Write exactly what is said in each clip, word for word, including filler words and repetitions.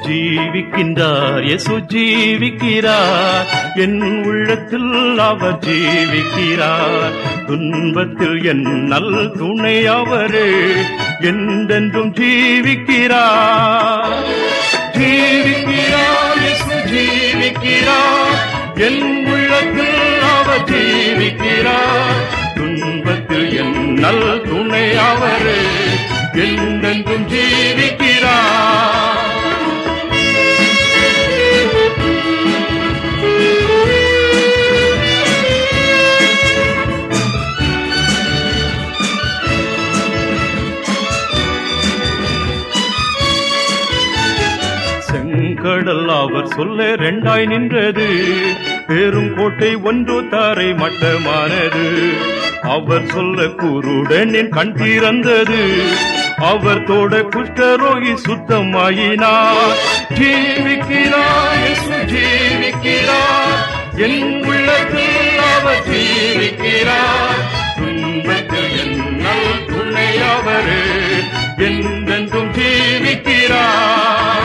ஜீவிக்கின்றார் இயேசு ஜீவிக்கிறார் என் உள்ளத்தில் அவர் ஜீவிக்கிறார் துன்பத்தில் என் நல் துணை அவரே என்றென்றும் ஜீவிக்கிறார் ஜீவிக்கிறார் இயேசு ஜீவிக்கிறார் என் உள்ளத்தில் அவர் ஜீவிக்கிறார் துன்பத்தில் என் நல் துணை அவரே என்றென்றும் ஜீவிக்கிறார் கடல் அவர் சொல்ல ரெண்டாய் நின்றது பெரும் கோட்டை ஒன்று தாரை மட்டமானது அவர் சொல்ல குருடனின் கண் திறந்தது அவர் தோட குஷ்டரோகி சுத்தமாயினார் ஜீவிக்கிறார் இயேசு ஜீவிக்கிறார் என் உள்ளத்தில் அவர் ஜீவிக்கிறார் துன்பத்தில் என் நல் துணை அவரே என்றென்றும் ஜீவிக்கிறார்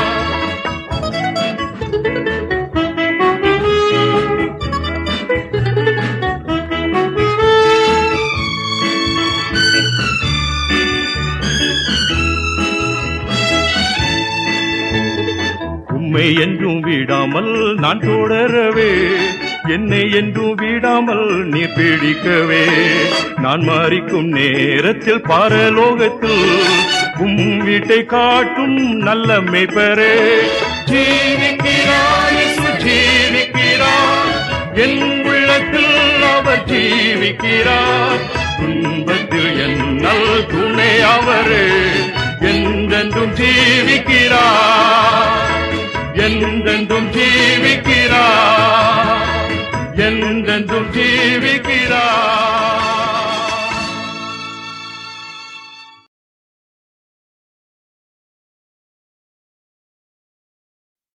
உம்மை என்றும் விடாமல் நான் தொடரவே என்னை என்றும் விடாமல் நீ பிடிக்கவே நான் மரிக்கும் நேரத்தில் பாரலோகத்தில் உம் வீட்டை காட்டும் நல்ல மேய்ப்பரே ஜீவிக்கிறார் இயேசு ஜீவிக்கிறார் என் உள்ளத்தில் அவர் ஜீவிக்கிறார் துன்பத்தில் என் நல் துணை அவரே என்றென்றும் ஜீவிக்கிறார் என்றென்றும் ஜீவிக்கிறார் என்றென்றும் ஜீவிக்கிறார்.